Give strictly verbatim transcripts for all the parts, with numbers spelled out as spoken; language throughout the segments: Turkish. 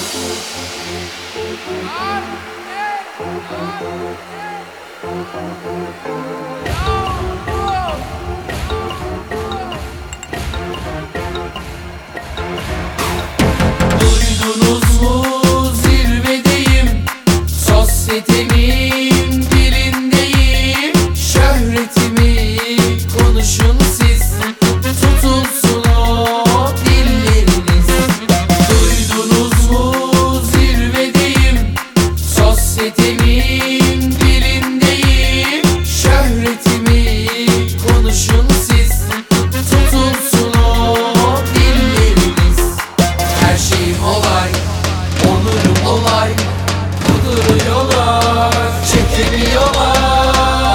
Duydunuz mu, zirvedeyim, sosyetemin birindeyim. Şöhretimi konuşun siz, tutulsun o dilleriniz. Duydunuz mu, zirvedeyim, sosyetemin birindeyim. Şöhretimi konuşun siz, tutulsun o dilleriniz. Her şeyim olay, onurum olay, kuduruyorlar, çekemiyorlar.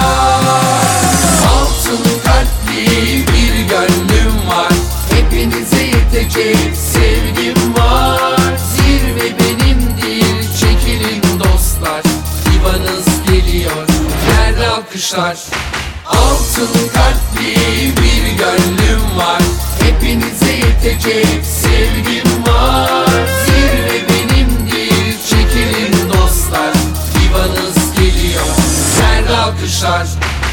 Altın kalpli bir gönlüm var, hepinize yetecek sevgim var. Zirve benimdir, çekilin dostlar, divanız geliyor, nerede alkışlar? Altın kalpli bir gönlüm var, hepinize yetecek sevgim var. Zirve benimdir, çekilin dostlar, divanız geliyor, nerede alkışlar?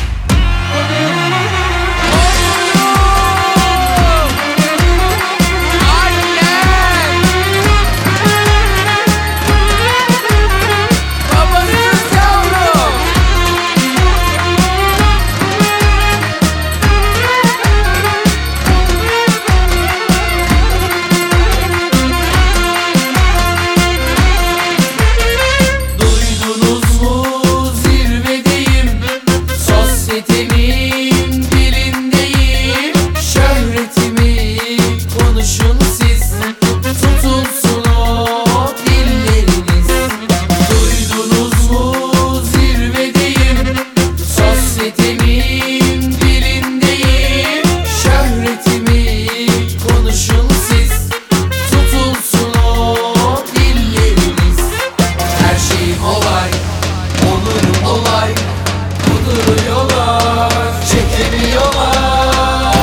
Duydunuz mu, zirvedeyim, sosyetemin birindeyim. Şöhretimi konuşun siz, tutulsun o dilleriniz. Duydunuz mu, zirvedeyim, sosyetemin birindeyim. Şöhretimi konuşun siz, tutulsun o dilleriniz. Her şeyim olay, onurum olay, kuduruyorlar, çekemiyorlar.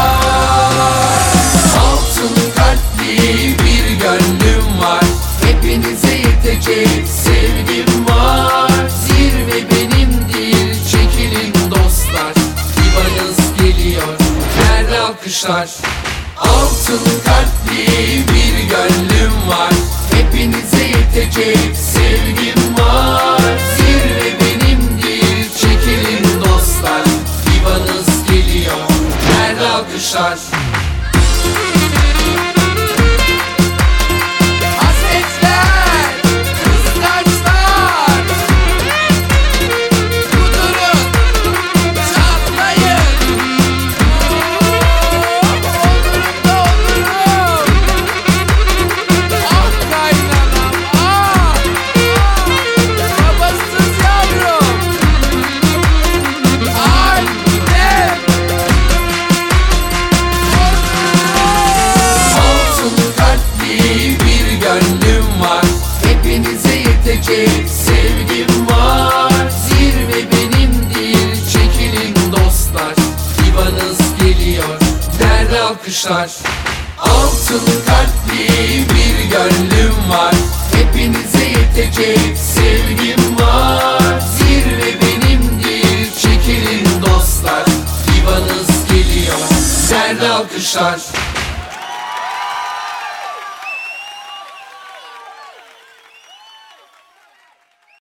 Altın kalpli bir gönlüm var, hepinize yetecek sevgim var. Zirve benimdir, çekilin dostlar, divanız geliyor, nerede alkışlar? Altın kalpli bir gönlüm var, hepinize yetecek sevgim var. Zirve benimdir, çekilin dostlar, divanız geliyor, nerede alkışlar? Hasretler, kıskançlar, kudurun, çatlayın. Olurum da olurum. Ah kaynanam, ah, babasız yavrum, annem. Altın kalpli bir gönlüm var, hepinize yetecek sevgim var. Zirve benimdir, çekilin dostlar, divanız geliyor, nerede alkışlar? Altın kalpli bir gönlüm var, hepinize yetecek sevgim var. Zirve benimdir, çekilin dostlar, divanız geliyor, nerede alkışlar?